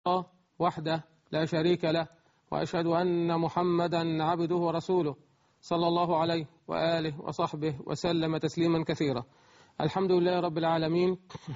الله وحده لا شريك له، وأشهد أن محمدا عبده ورسوله صلى الله عليه وآله وصحبه وسلم تسليما كثيرا. الحمد لله رب العالمين،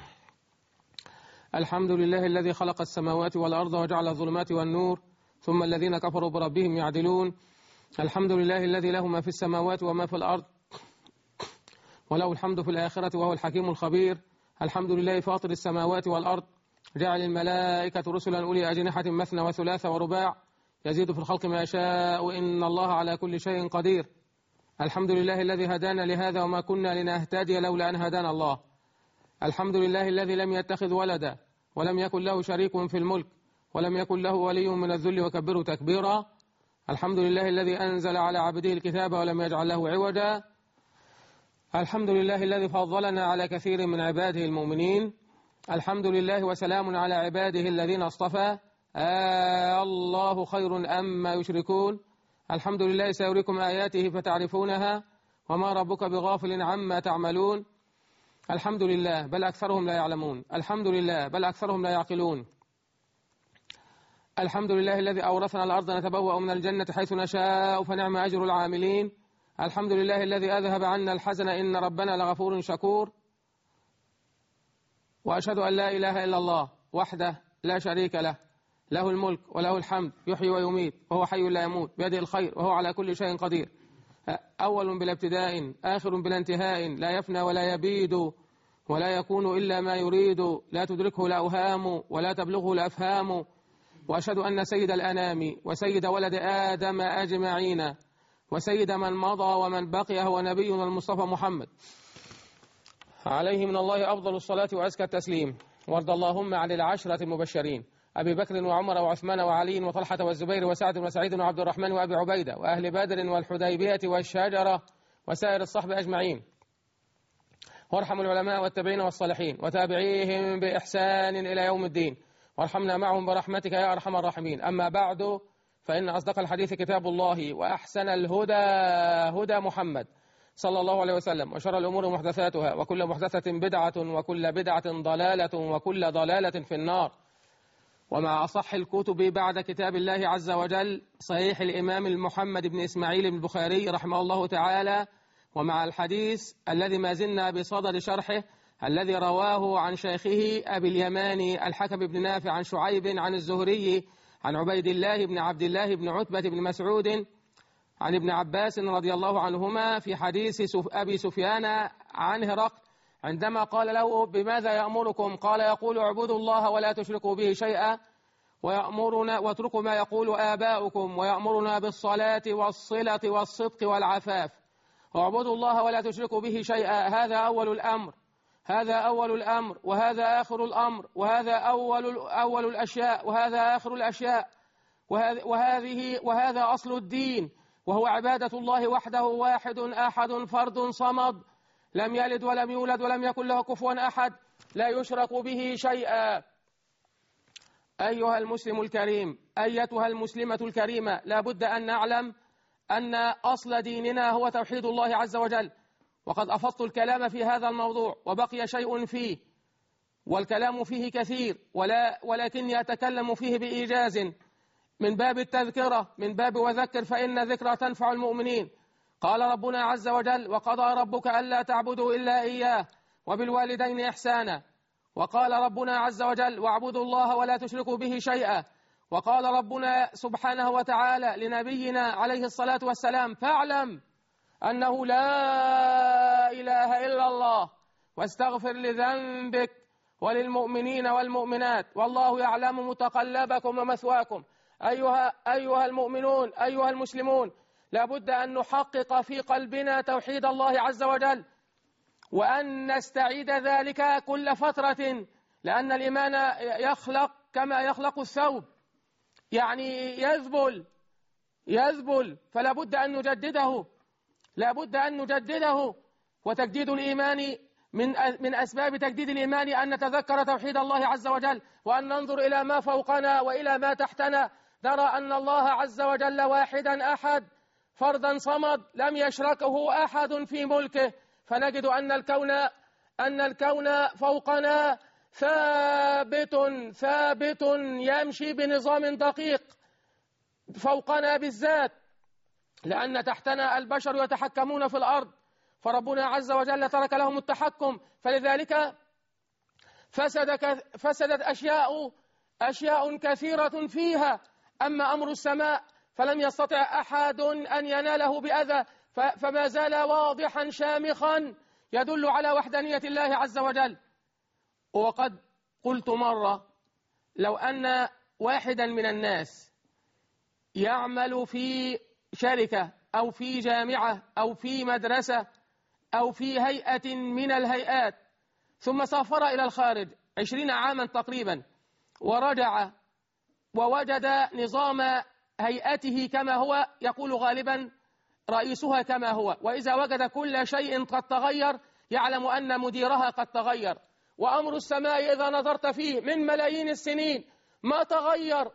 الحمد لله الذي خلق السماوات والأرض وجعل الظلمات والنور، ثم الذين كفروا بربهم يعدلون. الحمد لله الذي له ما في السماوات وما في الأرض، وله الحمد في الآخرة وهو الحكيم الخبير. الحمد لله فاطر السماوات والأرض، جعل الملائكة رسلا أولي أجنحة مثنى وثلاث ورباع، يزيد في الخلق ما يشاء، إن الله على كل شيء قدير. الحمد لله الذي هدانا لهذا وما كنا لنهتدي لولا أن هدانا الله. الحمد لله الذي لم يتخذ ولدا ولم يكن له شريك في الملك ولم يكن له ولي من الذل وكبره تكبيرا. الحمد لله الذي أنزل على عبده الكتاب ولم يجعل له عوجا. الحمد لله الذي فضلنا على كثير من عباده المؤمنين. الحمد لله وسلام على عباده الذين اصطفى. الله خير أما يشركون. الحمد لله سيريكم آياته فتعرفونها وما ربك بغافل عما تعملون. الحمد لله بل أكثرهم لا يعلمون. الحمد لله بل أكثرهم لا يعقلون. الحمد لله الذي أورثنا الأرض نتبوأ من الجنة حيث نشاء فنعم أجر العاملين. الحمد لله الذي أذهب عنا الحزن إن ربنا لغفور شكور. وأشهد أن لا إله إلا الله وحده لا شريك له، له الملك وله الحمد، يحيي ويميت وهو حي لا يموت، بيده الخير وهو على كل شيء قدير، أول بلا ابتداء آخر بلا انتهاء، لا يفنى ولا يبيد ولا يكون إلا ما يريد، لا تدركه الأوهام ولا تبلغه الأفهام. وأشهد أن سيد الأنام وسيد ولد آدم أجمعين وسيد من مضى ومن بقي هو نبينا المصطفى محمد، عليه من الله أفضل الصلاة وأزكى التسليم. وارض اللهم عن العشرة المبشرين أبي بكر وعمر وعثمان وعلي وطلحة والزبير وسعد وسعيد وعبد الرحمن وأبي عبيدة وأهل بدر والحديبية والشجرة وسائر الصحب أجمعين. وارحم العلماء والتابعين والصالحين وتابعيهم بإحسان إلى يوم الدين، وارحمنا معهم برحمتك يا أرحم الراحمين. أما بعد، فإن أصدق الحديث كتاب الله، وأحسن الهدى هدى محمد صلى الله عليه وسلم، وشر الأمور محدثاتها، وكل محدثة بدعة، وكل بدعة ضلالة، وكل ضلالة في النار. ومع أصح الكتب بعد كتاب الله عز وجل صحيح الإمام المحمد بن إسماعيل بن البخاري رحمه الله تعالى، ومع الحديث الذي ما زلنا بصدد شرحه، الذي رواه عن شيخه أبي اليماني الحكم بن نافع عن شعيب عن الزهري عن عبيد الله بن عبد الله بن عتبة بن مسعود عن ابن عباس رضي الله عنهما في حديث أبي سفيان عن هرقل عندما قال له بماذا يأمركم؟ قال يقول اعبدوا الله ولا تشركوا به شيئا، ويأمرنا واتركوا ما يقول آباؤكم، ويأمرنا بالصلاة والصلة والصدق والعفاف. اعبدوا الله ولا تشركوا به شيئا، هذا أول الأمر، هذا أول الأمر، وهذا آخر الأمر، وهذا أول الأشياء، وهذا آخر الأشياء، وهذا أصل الدين، وهو عبادة الله وحده واحد أحد فرد صمد، لم يلد ولم يولد ولم يكن له كفوا أحد، لا يشرك به شيئا. أيها المسلم الكريم، أيتها المسلمة الكريمة، لا بد أن نعلم أن أصل ديننا هو توحيد الله عز وجل. وقد أفضت الكلام في هذا الموضوع وبقي شيء فيه، والكلام فيه كثير، ولكني أتكلم فيه بإيجاز من باب التذكرة، من باب وذكر فإن ذكرى تنفع المؤمنين. قال ربنا عز وجل: وقضى ربك ألا تعبدوا إلا إياه وبالوالدين إحسانا. وقال ربنا عز وجل: واعبدوا الله ولا تشركوا به شيئا. وقال ربنا سبحانه وتعالى لنبينا عليه الصلاة والسلام: فاعلم أنه لا إله إلا الله واستغفر لذنبك وللمؤمنين والمؤمنات والله يعلم متقلبكم ومثواكم. أيها المؤمنون، أيها المسلمون، لابد أن نحقق في قلبنا توحيد الله عز وجل، وأن نستعيد ذلك كل فترة، لأن الإيمان يخلق كما يخلق الثوب، يعني يذبل، فلا بد أن نجدده، لا بد أن نجدده. وتجديد الإيمان من أسباب تجديد الإيمان أن نتذكر توحيد الله عز وجل، وأن ننظر إلى ما فوقنا وإلى ما تحتنا، نرى أن الله عز وجل واحدا أحد فردا صمد لم يشركه أحد في ملكه، فنجد أن الكون فوقنا ثابت يمشي بنظام دقيق فوقنا بالذات، لأن تحتنا البشر يتحكمون في الأرض، فربنا عز وجل ترك لهم التحكم، فلذلك فسدت أشياء كثيرة فيها. أما أمر السماء فلم يستطع أحد أن يناله بأذى، فما زال واضحا شامخا يدل على وحدانية الله عز وجل. وقد قلت مرة، لو أن واحدا من الناس يعمل في شركة أو في جامعة أو في مدرسة أو في هيئة من الهيئات، ثم سافر إلى الخارج 20 عاما تقريبا، ورجع ووجد نظام هيئته كما هو، يقول غالبا رئيسها كما هو، وإذا وجد كل شيء قد تغير يعلم أن مديرها قد تغير. وأمر السماء إذا نظرت فيه من ملايين السنين ما تغير،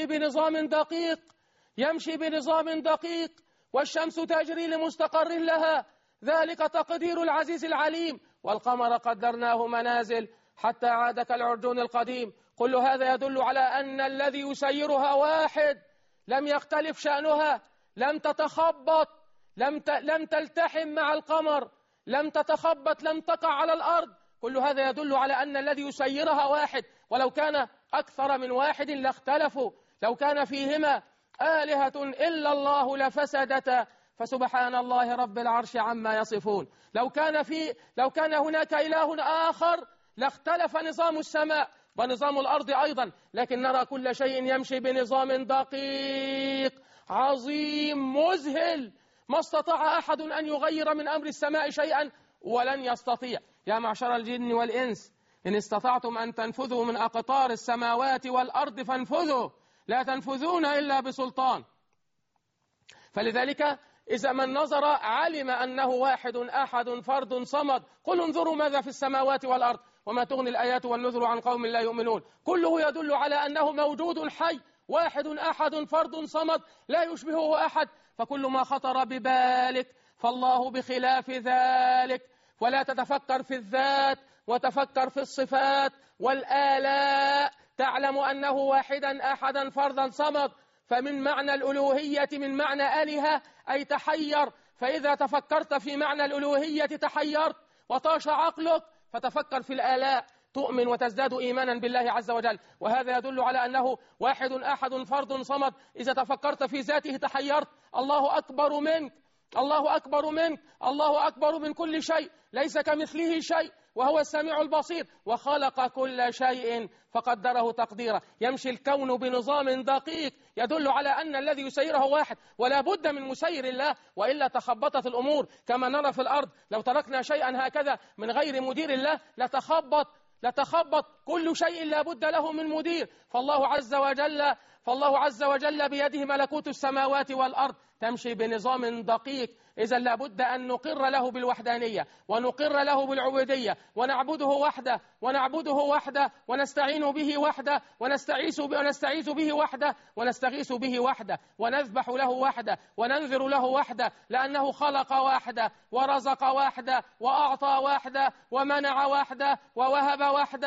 يمشي بنظام دقيق، والشمس تجري لمستقر لها، ذلك تقدير العزيز العليم. والقمر قدرناه منازل حتى عاد كالعرجون القديم. كل هذا يدل على أن الذي يسيرها واحد، لم يختلف شأنها، لم تتخبط، لم تلتحم مع القمر، لم تتخبط، لم تقع على الأرض. كل هذا يدل على أن الذي يسيرها واحد، ولو كان أكثر من واحد لاختلفوا، لو كان فيهما آلهة إلا الله لفسدتا، فسبحان الله رب العرش عما يصفون. لو كان هناك إله آخر لاختلف نظام السماء ونظام الأرض أيضا، لكن نرى كل شيء يمشي بنظام دقيق عظيم مذهل، ما استطاع أحد أن يغير من أمر السماء شيئا ولن يستطيع. يا معشر الجن والإنس، إن استطعتم أن تنفذوا من أقطار السماوات والأرض فانفذوا، لا تنفذون إلا بسلطان. فلذلك إذا من نظر علم أنه واحد أحد فرد صمد. قل انظروا ماذا في السماوات والأرض وما تغني الآيات والنذر عن قوم لا يؤمنون. كله يدل على أنه موجود حي، واحد أحد فرد صمد لا يشبهه أحد. فكل ما خطر ببالك فالله بخلاف ذلك. ولا تتفكر في الذات وتفكر في الصفات والآلاء، تعلم أنه واحدا أحدا فردا صمد. فمن معنى الألوهية من معنى آلهة أي تحير، فإذا تفكرت في معنى الألوهية تحيرت وطاش عقلك، فتفكر في الآلاء تؤمن وتزداد إيمانا بالله عز وجل. وهذا يدل على أنه واحد أحد فرد صمد. إذا تفكرت في ذاته تحيرت. الله أكبر منك، الله أكبر منك، الله أكبر من كل شيء، ليس كمثله شيء وهو السميع البصير، وخلق كل شيء فقدره تقديرا. يمشي الكون بنظام دقيق يدل على أن الذي يسيره واحد، ولا بد من مسير الله، وإلا تخبطت الأمور كما نرى في الأرض. لو تركنا شيئا هكذا من غير مدير الله لتخبط كل شيء، لا بد له من مدير. فالله عز وجل بيده ملكوت السماوات والأرض، تمشي بنظام دقيق. إذا لابد أن نقر له بالوحدانية ونقر له بالعبودية، ونعبده وحده ونستعين به وحده ونستعيذ به وحده ونستغيث به وحده ونذبح له وحده وننذر له وحده، لأنه خلق وحده ورزق وحده وأعطى وحده ومنع وحده ووهب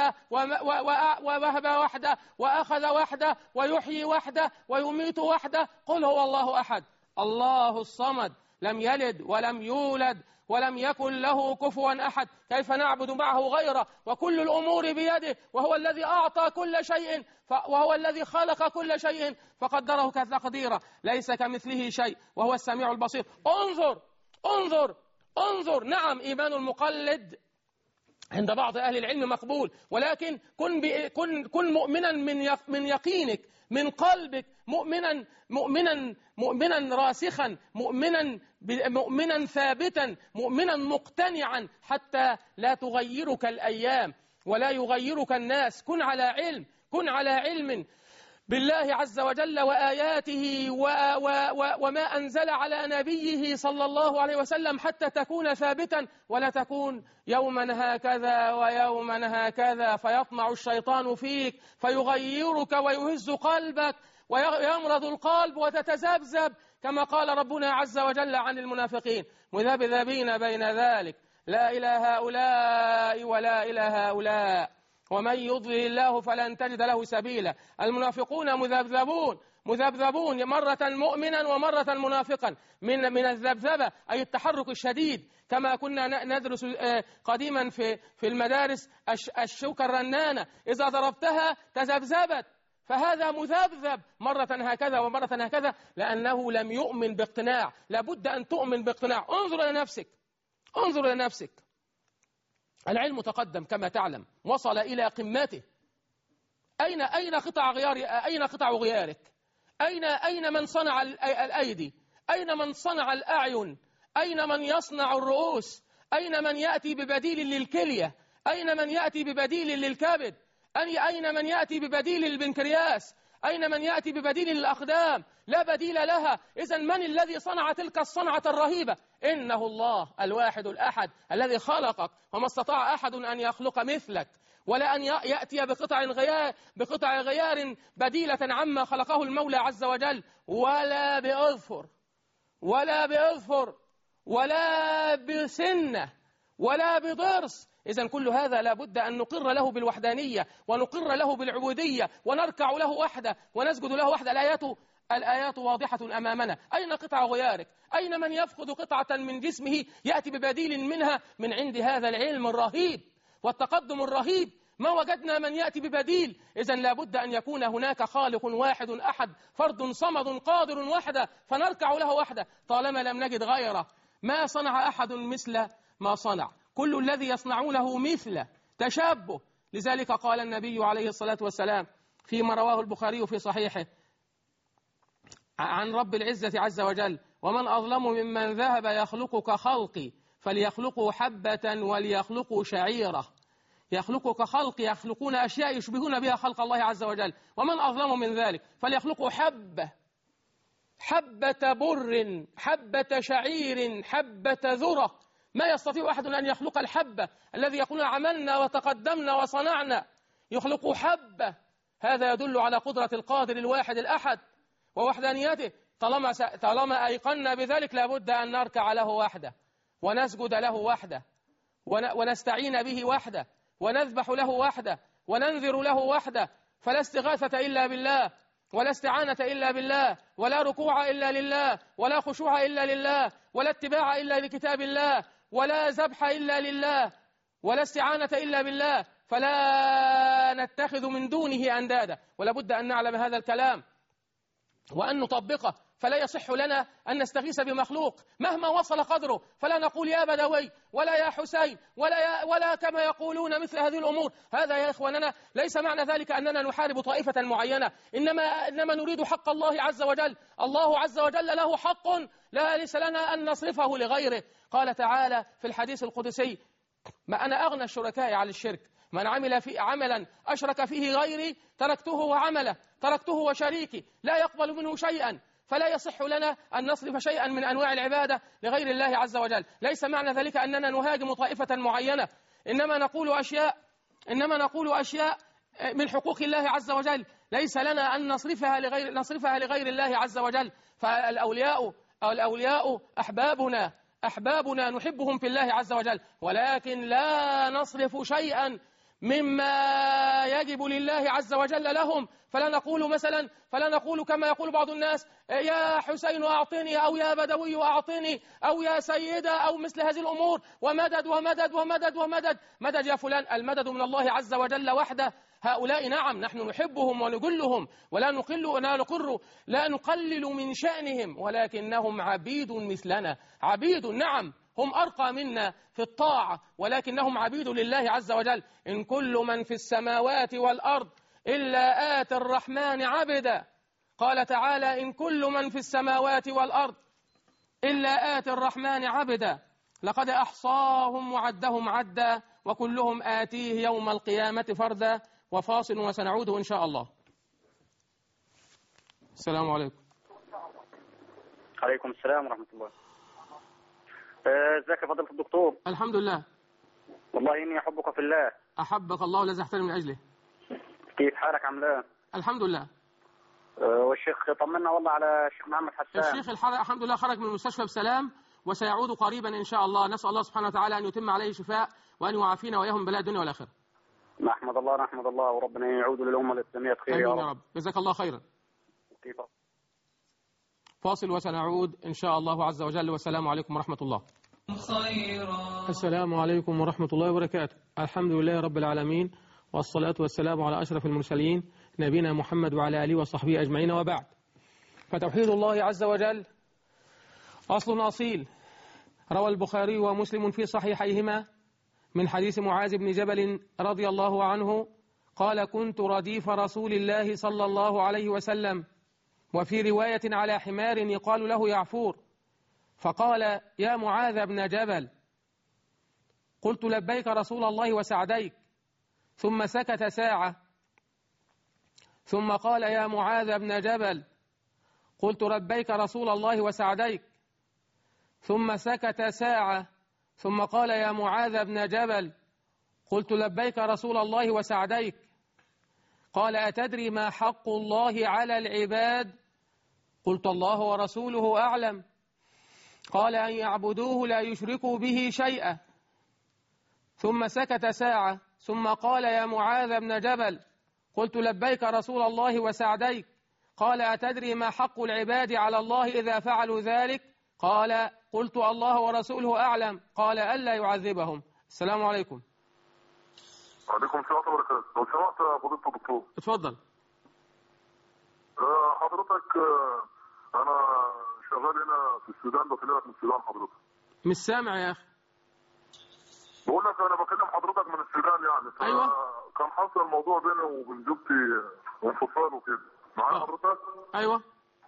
وحده وأخذ وحده ويحيي وحده ويميت وحده. قل هو الله أحد الله الصمد، لم يلد ولم يولد ولم يكن له كفوا أحد. كيف نعبد معه غيره وكل الأمور بيده، وهو الذي أعطى كل شيء وهو الذي خلق كل شيء فقدره تقديرا، ليس كمثله شيء وهو السميع البصير. انظر. نعم، إيمان المقلد عند بعض أهل العلم مقبول، ولكن كن مؤمنا من يقينك، من قلبك، مؤمنا راسخا، مؤمنا ثابتا، مؤمنا مقتنعا، حتى لا تغيرك الأيام ولا يغيرك الناس. كن على علم بالله عز وجل وآياته وما أنزل على نبيه صلى الله عليه وسلم، حتى تكون ثابتا، ولا تكون يوما هكذا ويوما هكذا فيطمع الشيطان فيك فيغيرك ويهز قلبك ويمرض القلب وتتذبذب، كما قال ربنا عز وجل عن المنافقين: مذبذبين بين ذلك لا إلى هؤلاء ولا إلى هؤلاء. ومن يضلل الله فلن تجد له سبيلا. المنافقون مذبذبون مرة مؤمنا ومرة منافقا. من الذبذبة أي التحرك الشديد، كما كنا ندرس قديما في المدارس الشوكة الرنانة إذا ضربتها تذبذبت، فهذا مذبذب مرة هكذا ومرة هكذا، لأنه لم يؤمن باقتناع. لابد أن تؤمن باقتناع. انظر إلى نفسك. العلم تقدم كما تعلم، وصل إلى قمته. أين قطع غيارك؟ أين من صنع الأيدي؟ أين من صنع الأعين؟ أين من يصنع الرؤوس؟ أين من يأتي ببديل للكلية؟ أين من يأتي ببديل للكبد؟ أين من يأتي ببديل للبنكرياس؟ أين من يأتي ببديل للأقدام؟ لا بديل لها. إذن من الذي صنع تلك الصنعة الرهيبة؟ إنه الله الواحد الأحد الذي خلقك، وما استطاع أحد أن يخلق مثلك، ولا أن يأتي بقطع غيار بديلة عما خلقه المولى عز وجل، ولا بأظفر ولا بسنة ولا بضرس. إذن كل هذا لابد أن نقر له بالوحدانية، ونقر له بالعبودية، ونركع له وحده، ونسجد له وحده. الآيات واضحة أمامنا. أين قطع غيارك؟ أين من يفقد قطعة من جسمه يأتي ببديل منها من عند هذا العلم الرهيب والتقدم الرهيب؟ ما وجدنا من يأتي ببديل. إذن لابد أن يكون هناك خالق واحد أحد، فرد صمد قادر وحده، فنركع له وحده طالما لم نجد غيره. ما صنع أحد مثل ما صنع، كل الذي يصنعونه مثل تشابه. لذلك قال النبي عليه الصلاة والسلام فيما رواه البخاري في صحيحه عن رب العزة عز وجل: ومن أظلم ممن ذهب يخلق كخلقي فليخلقوا حبة وليخلقوا شعيرة. يخلقوا كخلق، يخلقون أشياء يشبهون بها خلق الله عز وجل. ومن أظلم من ذلك فليخلقوا حبة بر، حبة شعير، حبة ذرة. ما يستطيع أحد أن يخلق الحبة الذي يقولون عملنا وتقدمنا وصنعنا. يخلقوا حبة. هذا يدل على قدرة القادر الواحد الأحد ووحدانيته. طالما أيقنا بذلك لابد أن نركع له وحده، ونسجد له وحده، ونستعين به وحده، ونذبح له وحده، وننذر له وحده. فلا استغاثة إلا بالله، ولا استعانة إلا بالله، ولا ركوع إلا لله، ولا خشوع إلا لله، ولا اتباع إلا لكتاب الله، ولا ذبح إلا لله، ولا استعانة إلا بالله. فلا نتخذ من دونه أندادا. ولا بد أن نعلم هذا الكلام وأن نطبقه. فلا يصح لنا أن نستغيث بمخلوق مهما وصل قدره. فلا نقول يا بدوي ولا يا حسين ولا كما يقولون مثل هذه الأمور. هذا يا إخواننا ليس معنى ذلك أننا نحارب طائفة معينة، إنما نريد حق الله عز وجل. الله عز وجل له حق لا ليس لنا أن نصرفه لغيره. قال تعالى في الحديث القدسي: ما أنا أغنى الشركاء عن الشرك، من عمل في عملا أشرك فيه غيري تركته وعمله، تركته وشريكي لا يقبل منه شيئا. فلا يصح لنا أن نصرف شيئا من أنواع العبادة لغير الله عز وجل. ليس معنى ذلك أننا نهاجم طائفة معينة، إنما نقول أشياء من حقوق الله عز وجل ليس لنا أن نصرفها لغير الله عز وجل. فالأولياء أحبابنا نحبهم في الله عز وجل، ولكن لا نصرف شيئا مما يجب لله عز وجل لهم. فلا نقول كما يقول بعض الناس: يا حسين أعطني، أو يا بدوي أعطني، أو يا سيدة، أو مثل هذه الأمور، ومدد ومدد ومدد ومدد. مدد يا فلان، المدد من الله عز وجل وحده. هؤلاء نعم نحن نحبهم ونجلهم ولا نقلل من شأنهم، ولكنهم عبيد مثلنا. عبيد، نعم هم أرقى منا في الطاعة، ولكنهم عبيد لله عز وجل. إن كل من في السماوات والأرض إلا آتي الرحمن عبدا. قال تعالى: إن كل من في السماوات والأرض إلا آتي الرحمن عبدا. لقد أحصاهم وعدهم عدا، وكلهم آتيه يوم القيامة فردا. وفاصل وسنعود إن شاء الله. السلام عليكم. عليكم السلام ورحمة الله. ازيك يا فضيلة الدكتور؟ الحمد لله. والله إني أحبك في الله. أحبك الله الذي أحترم من أجله. كيف حالك، عامل ايه؟ الحمد لله. والشيخ طمنا والله على الشيخ محمد حسان. الشيخ الحمد لله خرج من المستشفى بسلام، وسيعود قريبا إن شاء الله. نسأل الله سبحانه وتعالى أن يتم عليه شفاء، وأن يعافينا وإياهم بلاء الدنيا والآخرة. نحمد الله وربنا يعود للأمة الإسلامية بخير آمين يا رب. جزاك الله خيرا. كيف؟ فاصل وسنعود إن شاء الله عز وجل، والسلام عليكم ورحمة الله. السلام عليكم ورحمة الله وبركاته. الحمد لله رب العالمين، والصلاة والسلام على أشرف المرسلين نبينا محمد وعلى آله وصحبه أجمعين، وبعد. فتوحيد الله عز وجل أصل أصيل. روى البخاري ومسلم في صحيحيهما من حديث معاذ بن جبل رضي الله عنه قال: كنت رديف رسول الله صلى الله عليه وسلم، وفي رواية على حمار يقال له يعفور، فقال: يا معاذ بن جبل. قلت: لبيك رسول الله وسعديك. ثم سكت ساعة، ثم قال: يا معاذ بن جبل. قلت: لبيك رسول الله وسعديك. ثم سكت ساعة، ثم قال: يا معاذ بن جبل. قلت: لبيك رسول الله وسعديك. قال: أتدري ما حق الله على العباد؟ قلت: الله ورسوله أعلم. قال: أن يعبدوه لا يشركوا به شيئا. ثم سكت ساعة، ثم قال: يا معاذ بن جبل. قلت: لبيك رسول الله وسعديك. قال: أتدري ما حق العباد على الله إذا فعلوا ذلك؟ قلت: الله ورسوله أعلم. قال: ألا يعذبهم. السلام عليكم. وعليكم السلام ورحمة الله وبركاته. لو سمحت يا فضيلة الدكتور. اتفضل. حضرتك أنا شغال هنا في السودان، بكلمك من السودان حضرتك. مش سامع يا أخي. بقول لك أنا بكلم حضرتك من السودان يعني. أيوة. كان حصل موضوع بيني وبين زوجتي انفصال وكده. معايا حضرتك؟ أيوة.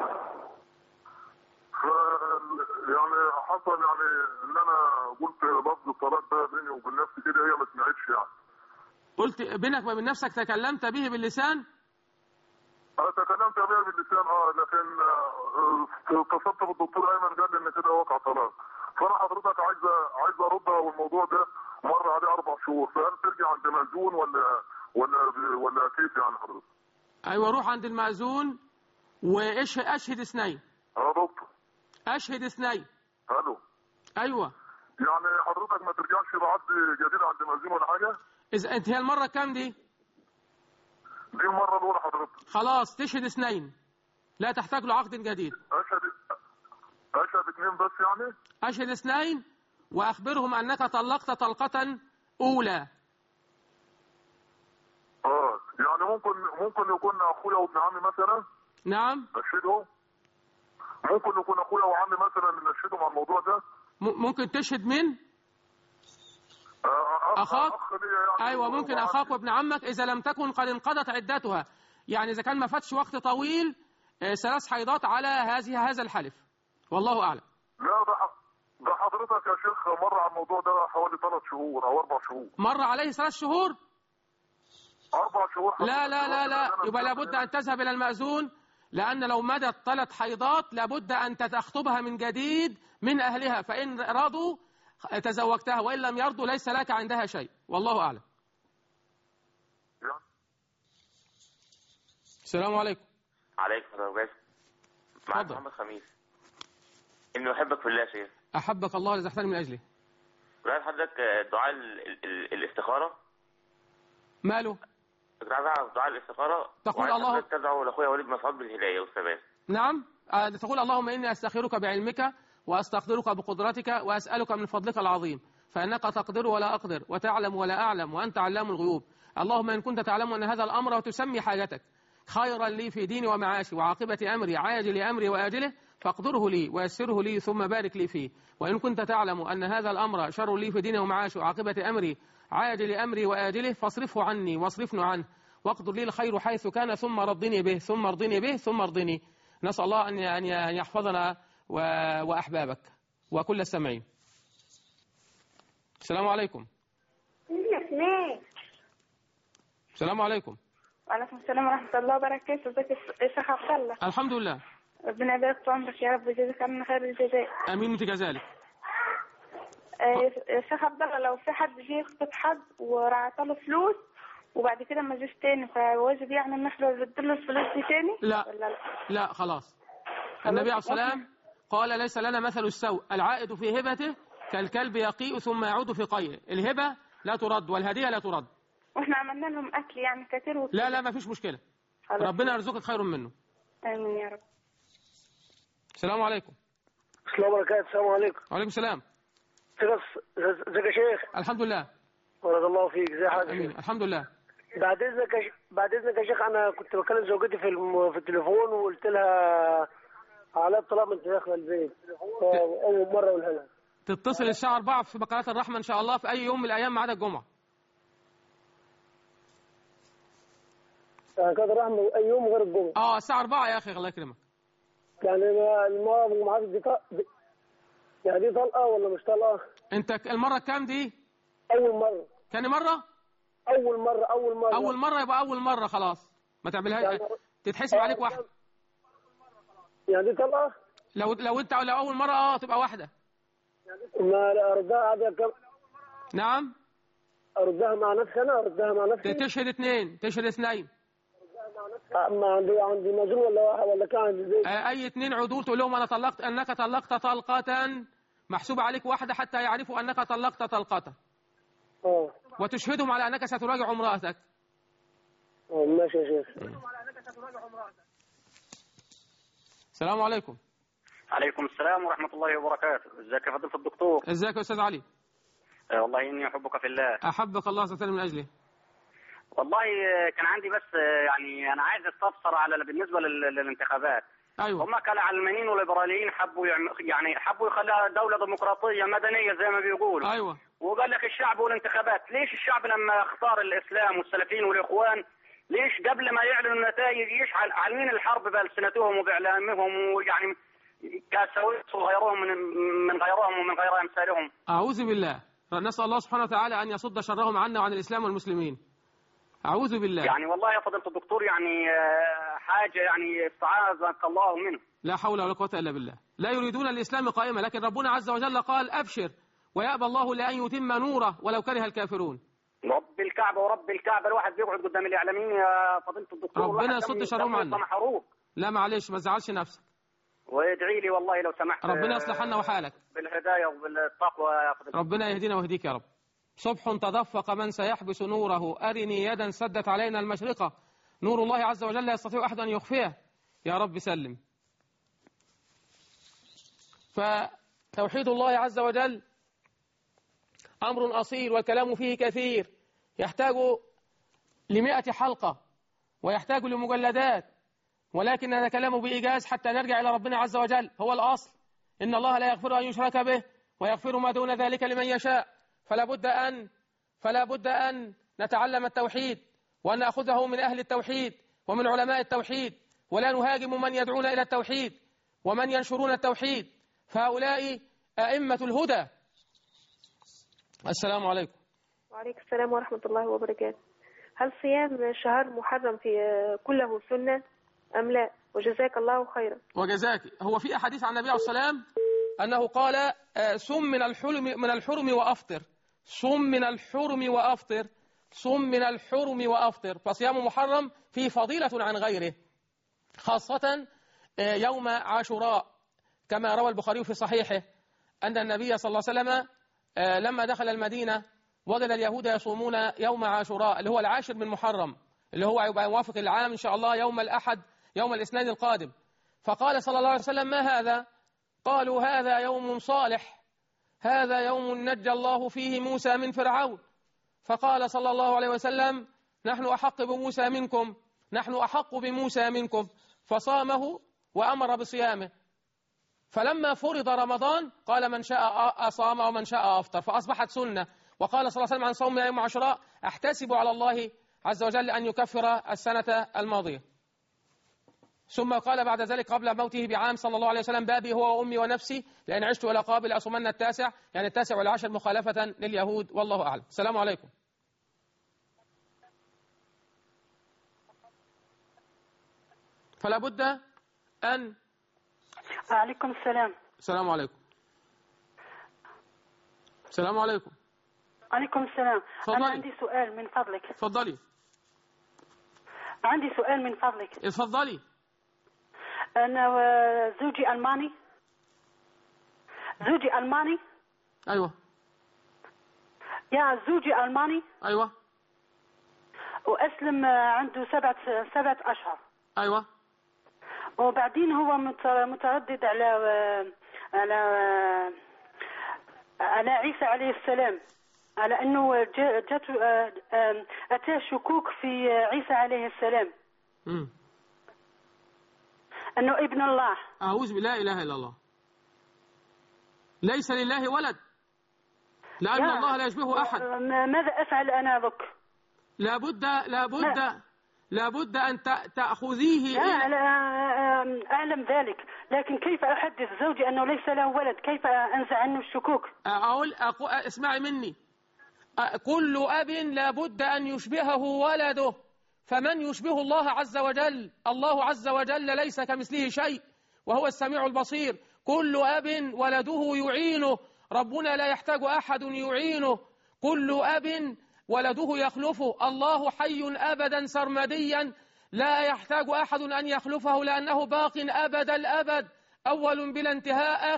يعني حصل يعني ان انا قلت لفظ الطلاق ده بيني وبين نفسي كده، هي ما سمعتش يعني. قلت بينك وبين نفسك، تكلمت به باللسان؟ تكلمت به باللسان لكن اتصلت بالدكتور ايمن قال لي ان كده وقع طلاق. فانا حضرتك عايز اردها، والموضوع ده مر عليه 4 شهور، فهل ترجع عند مأذون ولا كيف يعني حضرتك؟ ايوه، روح عند المأذون واشهد 2. دكتور. اشهد 2. الو. ايوه. يعني حضرتك ما ترجعش بعد جديد عند مأذون ولا حاجه؟ اذا انت هي المره كام دي؟ دي المره الاولى حضرتك. خلاص تشهد 2، لا تحتاج له عقد جديد. اشهد 2 بس يعني؟ اشهد 2 واخبرهم انك طلقت طلقه اولى. يعني ممكن يكون اخويا وابن عمي مثلا. نعم. اشهدهم. ممكن يكون اخويا وعمي مثلا نشهدهم على الموضوع ده. ممكن تشهد من اخاك. يعني ايوه، ممكن اخاك وابن عمك اذا لم تكن قد انقضت عدتها، يعني اذا كان ما فاتش وقت طويل 3 حيضات على هذا الحلف، والله اعلم. لا ده حضرتك يا شيخ مر على الموضوع ده حوالي 3 شهور او 4 شهور. مر عليه 3 شهور؟ 4 شهور. لا لا لا لا، يبقى لابد ان تذهب الى المأذون، لأن لو مدت 3 حيضات لابد أن تخطبها من جديد من أهلها، فإن رضوا تزوجتها، وإن لم يرضوا ليس لك عندها شيء، والله أعلم. السلام عليكم. عليكم السلام ورحمة الله. معك محمد خميس. إني أحبك في الله يا شيخ. أحبك الله الذي أحترم من أجله. رأيت حضرتك دعاء الاستخارة؟ ماله؟ دعاء الاستخارة. تقول الله تدعو لأخويا وليد مسعود بالهداية والثبات. نعم. تقول: اللهم إني أستخيرك بعلمك وأستقدرك بقدرتك وأسألك من فضلك العظيم، فإنك تقدر ولا أقدر وتعلم ولا أعلم وأنت علام الغيوب. اللهم إن كنت تعلم أن هذا الأمر وتسمي حاجتك خيرا لي في ديني ومعاشي وعاقبة أمري عاجل أمري وآجله فاقدره لي ويسره لي ثم بارك لي فيه. وإن كنت تعلم أن هذا الأمر شر لي في ديني ومعاشي وعاقبة أمري عاجل أمري وآجله فاصرفه عني واصرفني عنه واقدر لي الخير حيث كان ثم رضني به ثم ارضني به ثم ارضني. نسأل الله أن يحفظنا وأحبابك وكل السامعين. السلام عليكم. السلام عليكم. وعليكم السلام ورحمة الله وبركاته. ازيك يا شيخ عبد الله؟ الحمد لله. ربنا يبارك في عمرك يا رب ويجزاك عنا خير الجزاء. امين وانت كذلك. يا شيخ عبد الله، لو في حد جه يخطب حد ورعت له فلوس وبعد كده ما جاش تاني، فواجب يعني ان احنا نرد له الفلوس دي تاني؟ لا ولا لا؟ لا خلاص. النبي عليه الصلاة والسلام قال: ليس لنا مثل السوء، العائد في هبته كالكلب يقيء ثم يعود في قيئه. الهبة لا ترد والهدية لا ترد. واحنا عملنا لهم اكل يعني كتير وكده. لا ما فيش مشكلة، خلاص. ربنا يرزقك خير منه. امين يا رب. السلام عليكم. السلام عليكم. السلام عليكم. وعليكم السلام. ازيك يا شيخ؟ الحمد لله. بارك الله فيك. ازي حضرتك؟ امين الحمد لله. بعد اذنك يا شيخ، انا كنت بكلم زوجتي في التليفون وقلت لها على الطلاق من داخل البيت، اول مره اقولها لها. تتصل الساعة 4 في بقرات الرحمة إن شاء الله في أي يوم من الأيام ما عدا الجمعة. كانت الرحمة أي يوم غير الجمعة. الساعة 4 يا أخي الله يكرمك. يعني المرة دي يعني دي طلقة ولا مش طلقة؟ أنت المرة كام دي؟ أول مرة. كان مرة؟ أول مرة. أول مرة يبقى أول مرة خلاص، ما تعملهاش يعني تتحسب عليك واحدة. يعني دي طلقة؟ لو أنت أول مرة تبقى واحدة. ما أردها عدد كم؟ نعم؟ أردها مع نفسي أنا؟ أردها مع نفسي؟ تشهد اثنين. ما عندي مجنون ولا كان عندي زي؟ أي اثنين عدول تقول لهم أنك طلقت طلقة، محسوب عليك واحدة حتى يعرفوا أنك طلقت طلقة. وتشهدهم على أنك ستراجع امرأتك. ماشي يا شيخ. السلام عليكم. عليكم السلام ورحمة الله وبركاته. ازيك يا فضيلة الدكتور؟ ازيك يا أستاذ علي؟ والله إني أحبك في الله. أحبك الله عز وجل من أجله. والله كان عندي بس يعني أنا عايز استفسر على بالنسبة للانتخابات. أيوة. هم كالعلمانيين والليبراليين حبوا يخليها دولة ديمقراطية مدنية زي ما بيقولوا. أيوة. وقال لك الشعب والانتخابات. ليش الشعب لما اختار الإسلام والسلفيين والإخوان ليش قبل ما يعلنوا النتائج يشعل عالمين الحرب بألسنتهم وبإعلامهم ويعني كسويس وغيرهم من غيرهم ومن غير أمثالهم؟ أعوذ بالله. نسأل الله سبحانه وتعالى أن يصد شرهم عنا وعن الإسلام والمسلمين. أعوذ بالله. يعني والله يا فضيلة الدكتور يعني حاجة يعني استعاذك الله منه. لا حول ولا قوة إلا بالله. لا يريدون الإسلام قائمة، لكن ربنا عز وجل قال أبشر ويأبى الله لأن يتم نوره ولو كره الكافرون. رب الكعبة ورب الكعبة الواحد بيقعد قدام الإعلاميين يا فضيلة الدكتور ربنا يصد شرهم عنا. لا معلش ما تزعلش نفسك. وادعي لي والله لو سمحت. ربنا يصلح لنا وحالك بالهداية وبالتقوى يا فضيلة. ربنا يهدينا ويهديك يا رب. صبح تدفق من سيحبس نوره، أرني يدا سدت علينا المشرقة، نور الله عز وجل لا يستطيع أحد أن يخفيه، يا رب سلم. فتوحيد الله عز وجل أمر أصيل والكلام فيه كثير، يحتاج ل100 حلقة ويحتاج لمجلدات، ولكن نتكلم بإيجاز حتى نرجع إلى ربنا عز وجل. هو الأصل، إن الله لا يغفر أن يشرك به ويغفر ما دون ذلك لمن يشاء. فلا بد أن نتعلم التوحيد وأن نأخذه من أهل التوحيد ومن علماء التوحيد، ولا نهاجم من يدعون إلى التوحيد ومن ينشرون التوحيد، فهؤلاء أئمة الهدى. السلام عليكم. وعليكم السلام ورحمة الله وبركاته. هل صيام شهر محرم في كله سنة أم لا؟ وجزاك الله خيرا. وجزاك. هو في أحاديث عن النبي عليه الصلاة والسلام أنه قال صم من الحرم وأفطر، صم من الحرم وأفطر، صم من الحرم وأفطر. فصيام محرم فيه فضيلة عن غيره، خاصة يوم عاشوراء، كما روى البخاري في صحيحه أن النبي صلى الله عليه وسلم لما دخل المدينة وجد اليهود يصومون يوم عاشوراء اللي هو العاشر من محرم، اللي هو يبقى يوافق العام إن شاء الله يوم الأحد يوم الاثنين القادم. فقال صلى الله عليه وسلم ما هذا؟ قالوا هذا يوم صالح، هذا يوم نجى الله فيه موسى من فرعون. فقال صلى الله عليه وسلم نحن أحق بموسى منكم، نحن أحق بموسى منكم، فصامه وأمر بصيامه. فلما فرض رمضان قال من شاء أصام ومن شاء أفطر، فأصبحت سنة. وقال صلى الله عليه وسلم عن صوم يوم عاشوراء أحتسب على الله عز وجل أن يكفر السنة الماضية. ثم قال بعد ذلك قبل موته بعام صلى الله عليه وسلم بابي هو وأمي ونفسي لأن عشت إلى قابل أصومن التاسع، يعني التاسع والعاشر مخالفة لليهود، والله أعلم. السلام عليكم. فلا بد أن. وعليكم السلام. السلام عليكم. السلام عليكم. وعليكم السلام. فضلي. أنا عندي سؤال من فضلك. تفضلي. عندي سؤال من فضلك. اتفضلي. أنا زوجي ألماني. زوجي ألماني. أيوة. يا زوجي ألماني. أيوة. وأسلم عنده سبعة أشهر. أيوة. وبعدين هو متردد على عيسى عليه السلام، على أنه أتاه شكوك في عيسى عليه السلام أنه ابن الله. أعوذ بالله، لا إله إلا الله. ليس لله ولد، لأن الله لا يشبهه أحد. ماذا أفعل أنا بك؟ لابد أن تأخذيه. لا أعلم ذلك، لكن كيف أحدث زوجي أنه ليس له ولد؟ كيف أنزع عنه الشكوك؟ اسمعي مني. كل أب لابد أن يشبهه ولده، فمن يشبه الله عز وجل؟ الله عز وجل ليس كمثله شيء وهو السميع البصير. كل أب ولده يعينه، ربنا لا يحتاج أحد يعينه. كل أب ولده يخلفه. الله حي أبدا سرمديا لا يحتاج أحد أن يخلفه، لأنه باق أبد الأبد، أول بلا انتهاء،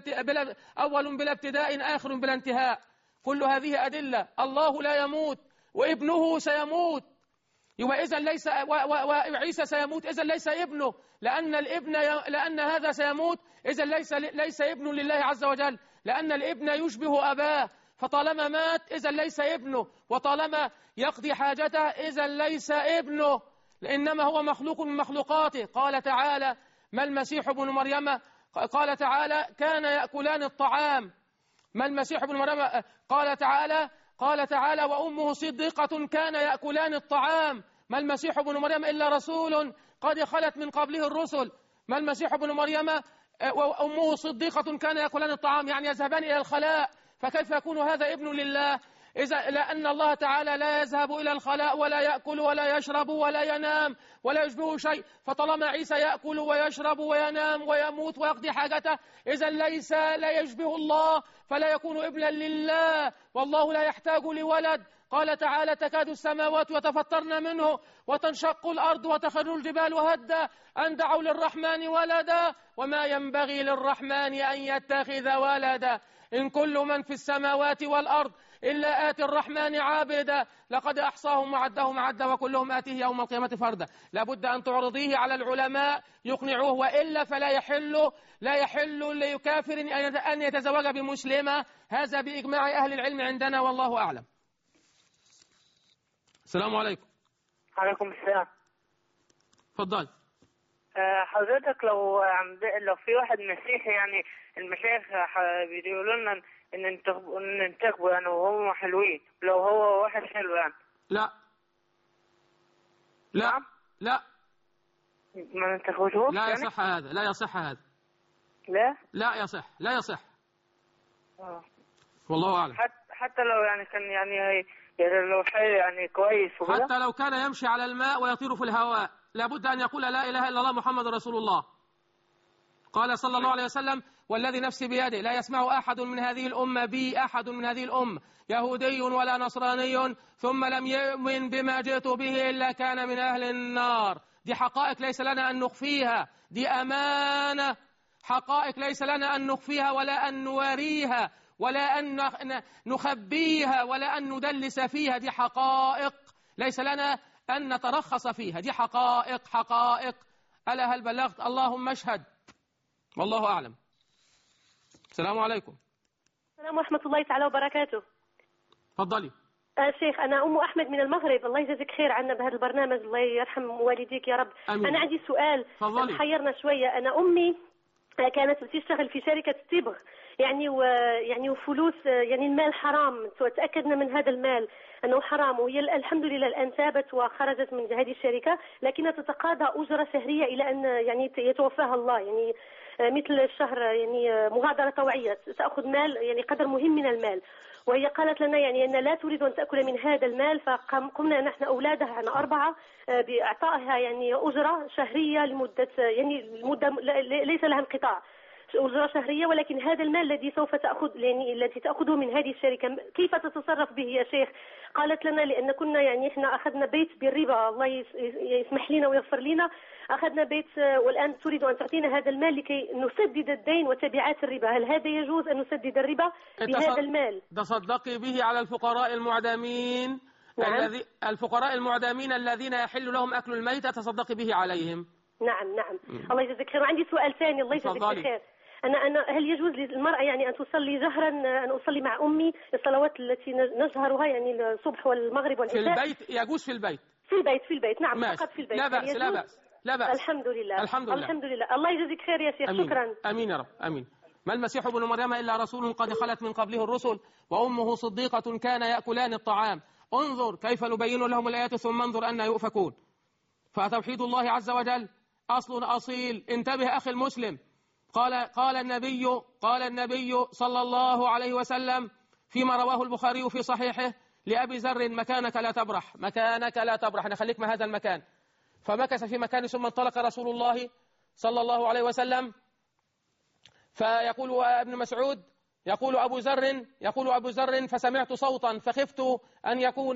أول بلا ابتداء، آخر بلا انتهاء. كل هذه أدلة. الله لا يموت وابنه سيموت، يبقى إذن ليس وعيسى سيموت، إذن ليس ابنه، لأن هذا سيموت، إذن ليس ابن لله عز وجل، لأن الابن يشبه أباه، فطالما مات إذن ليس ابنه، وطالما يقضي حاجته إذن ليس ابنه، إنما هو مخلوق من مخلوقاته. قال تعالى: ما المسيح ابن مريم، قال تعالى: كان يأكلان الطعام. ما المسيح ابن مريم، قال تعالى: وأمه صديقة كان يأكلان الطعام. ما المسيح ابن مريم إلا رسول قد خلت من قبله الرسل. ما المسيح ابن مريم وأمه صديقة كان يأكلان الطعام، يعني يذهبان إلى الخلاء، فكيف يكون هذا ابن لله؟ لأن الله تعالى لا يذهب إلى الخلاء ولا يأكل ولا يشرب ولا ينام ولا يشبهه شيء، فطالما عيسى يأكل ويشرب وينام ويموت ويقضي حاجته إذن لا يشبه الله، فلا يكون ابنا لله، والله لا يحتاج لولد. قال تعالى: تكاد السماوات يتفطرن منه وتنشق الأرض وتخر الجبال هدا أن دعوا للرحمن ولدا وما ينبغي للرحمن أن يتخذ ولدا إن كل من في السماوات والأرض إلا آتي الرحمن عابدا لقد أحصاهم وعدهم عدا وكلهم آتيه يوم القيامة فردا. لابد أن تعرضيه على العلماء يقنعوه، وإلا فلا يحل لكافر أن يتزوج بمسلمة، هذا بإجماع أهل العلم عندنا والله أعلم. السلام عليكم. عليكم السلام. اتفضل. حضرتك لو في واحد مسيحي، يعني المشايخ بيقولوا لنا ان ننتخبه يعني وهم حلوين، لو هو واحد حلو يعني. لا ما ننتخبوش. لا يصح هذا، لا يصح هذا. لا يصح. والله أعلم. حتى لو يعني كان يعني لو حي يعني كويس وكده. حتى لو كان يمشي على الماء ويطير في الهواء لابد أن يقول لا إله إلا الله محمد رسول الله. قال صلى الله عليه وسلم: والذي نفسي بيده لا يسمع أحد من هذه الأمة بي، أحد من هذه الأمة يهودي ولا نصراني ثم لم يؤمن بما جئت به إلا كان من أهل النار. دي حقائق ليس لنا أن نخفيها، دي أمانة، حقائق ليس لنا أن نخفيها ولا أن نواريها ولا أن نخبيها ولا أن ندلس فيها. دي حقائق ليس لنا أن نترخص فيها، دي حقائق. ألا هل بلغت؟ اللهم اشهد، والله أعلم. السلام عليكم. السلام ورحمة الله تعالى وبركاته. تفضلي. شيخ، أنا أم أحمد من المغرب، الله يجزيك خير عنا بهذا البرنامج، الله يرحم والديك يا رب. أمين. أنا عندي سؤال حيرنا شوية. أنا أمي كانت تشتغل في شركة الصبغ، يعني وفلوس، يعني المال حرام، تأكدنا من هذا المال أنه حرام، وهي الحمد لله الآن تابت وخرجت من هذه الشركة، لكنها تتقاضى أجرة شهرية إلى أن يعني يتوفاها الله، يعني مثل الشهر، يعني مغادرة طوعية، تأخذ مال يعني قدر مهم من المال. وهي قالت لنا يعني أن لا تريد أن تأكل من هذا المال، فقمنا نحن أولادها عن 4 بإعطائها يعني أجرة شهرية لمدة، يعني المدة ليس لها انقطاع، أجرة شهرية، ولكن هذا المال الذي سوف تأخذ، يعني التي تأخذه من هذه الشركة كيف تتصرف به يا شيخ؟ قالت لنا لأن كنا يعني إحنا أخذنا بيت بالربا، الله يسمح لنا ويغفر لنا، أخذنا بيت والآن تريد أن تعطينا هذا المال لكي نسدد الدين وتبعات الربا، هل هذا يجوز أن نسدد الربا بهذا المال؟ تصدقي به على الفقراء المعدمين نعم. الفقراء المعدمين الذين يحل لهم أكل الميتة تصدقي به عليهم. نعم نعم. الله يجزاك خير. وعندي سؤال ثاني. الله يجزاك خير. أنا هل يجوز للمرأة يعني أن تصلي جهرا، أن أصلي مع أمي الصلوات التي نجهرها يعني الصبح والمغرب والعشاء؟ في البيت يجوز. في البيت نعم ماشي. فقط في البيت. لا بأس. الحمد لله. الحمد لله. الله يجزيك خير يا شيخ. أمين. شكرا. أمين يا رب. أمين. ما المسيح ابن مريم إلا رسول قد خلت من قبله الرسل وأمه صديقة كان يأكلان الطعام انظر كيف نبين لهم الآيات ثم انظر أن يؤفكون. فتوحيد الله عز وجل أصل أصيل. انتبه أخي المسلم. قال النبي صلى الله عليه وسلم فيما رواه البخاري في صحيحه لأبي ذر مكانك لا تبرح نخليك ما هذا المكان. فمكث في مكان ثم انطلق رسول الله صلى الله عليه وسلم. فيقول ابن مسعود يقول أبو ذر فسمعت صوتا فخفت أن يكون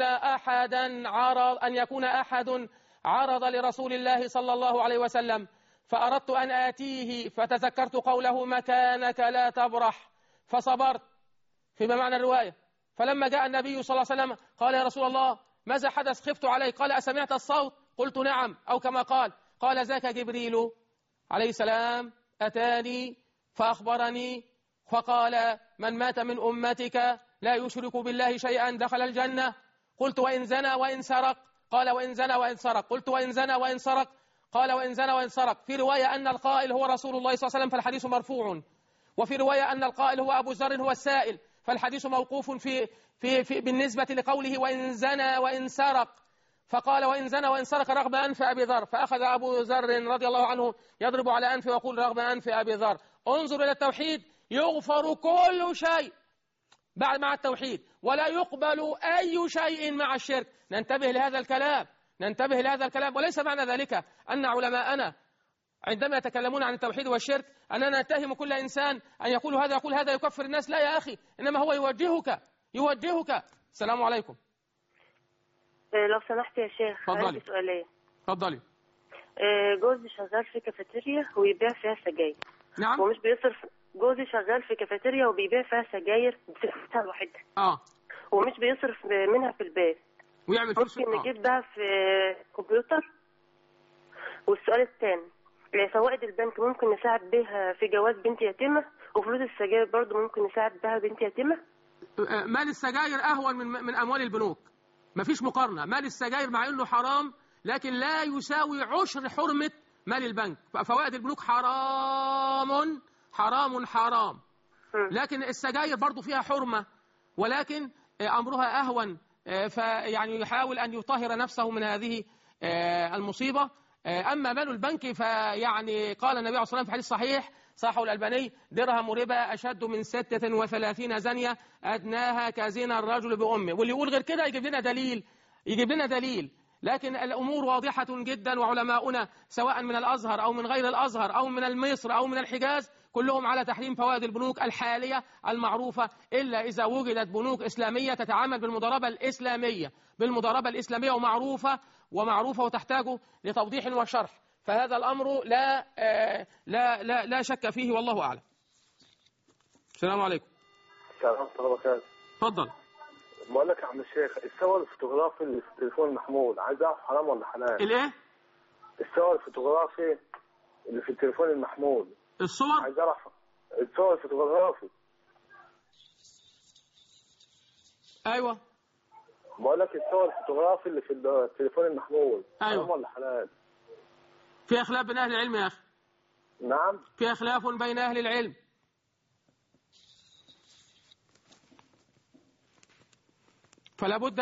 أحد عرض لرسول الله صلى الله عليه وسلم فأردت أن آتيه فتذكرت قوله مكانك لا تبرح فصبرت فيما معنى الرواية. فلما جاء النبي صلى الله عليه وسلم قال يا رسول الله ماذا حدث؟ خفت عليك. قال أسمعت الصوت؟ قلت نعم أو كما قال ذاك جبريل عليه السلام أتاني فأخبرني فقال من مات من أمتك لا يشرك بالله شيئا دخل الجنة. قلت وإن زنى وإن سرق؟ قال وإن زنى وإن سرق. قلت وإن زنى وإن سرق؟ قال وإن زنى وإن سرق. في رواية أن القائل هو رسول الله صلى الله عليه وسلم فالحديث مرفوع، وفي رواية أن القائل هو أبو ذر هو السائل فالحديث موقوف في بالنسبة لقوله وإن زنى وإن سرق. فقال وإن زنى وإن سرق رغم أنف أبي ذر. فأخذ أبو ذر رضي الله عنه يضرب على أنفه ويقول رغم أنف أبي ذر. انظر إلى التوحيد يغفر كل شيء بعد مع التوحيد ولا يقبل أي شيء مع الشرك. ننتبه لهذا الكلام. وليس معنى ذلك أن علماءنا عندما يتكلمون عن التوحيد والشرك أننا نتهم كل إنسان أن يقول هذا يكفر الناس. لا يا أخي، إنما هو يوجهك. السلام عليكم. لو سمحت يا شيخ عندي سؤالين. اتفضلي. جوزي شغال في كافيتيريا ويبيع فيها سجاير. نعم. ومش بيصرف. جوزي شغال في كافيتيريا وبيبيع فيها سجاير بسلفتها الوحيدة. ومش بيصرف منها في البيت. ويعمل ممكن نجيب بها في كمبيوتر. والسؤال الثاني فوائد البنك ممكن نساعد بها في جواز بنت يتيمة، وفلوس السجاير برضو ممكن نساعد بها بنت يتيمة. مال السجاير أهون من أموال البنوك، مفيش مقارنة. مال السجاير مع أنه حرام لكن لا يساوي عشر حرمة مال البنك. فوائد البنوك حرام. لكن السجاير برضو فيها حرمة ولكن أمرها أهون. فيعني يحاول أن يطهر نفسه من هذه المصيبة. أما مال البنك فيعني قال النبي عليه الصلاة والسلام في حديث صحيح صححه الألباني درهم ربا أشد من 36 زانية أدناها كزنا الرجل بأمه. واللي يقول غير كده يجيب لنا دليل. لكن الأمور واضحة جدا، وعلماؤنا سواء من الأزهر أو من غير الأزهر أو من مصر أو من الحجاز كلهم على تحريم فوائد البنوك الحالية المعروفة، إلا إذا وجدت بنوك إسلامية تتعامل بالمضاربة الإسلامية ومعروفة وتحتاج لتوضيح وشرح. فهذا الأمر لا شك فيه والله أعلم. السلام عليكم. السلام عليكم ورحمة الله وبركاته. اتفضل. بقول لك يا عم الشيخ الصور الفوتوغرافي اللي في التليفون المحمول عايز اعرف حرام ولا حلال؟ الايه؟ الصور الفوتوغرافي اللي في التليفون المحمول. الصور؟ عايز اعرف الصور الفوتوغرافي. ايوه. بقول لك الصور الفوتوغرافي اللي في التليفون المحمول أيوة. حرام ولا حلال؟ في خلاف بين اهل العلم يا اخي. نعم. في خلاف بين اهل العلم. فلا بد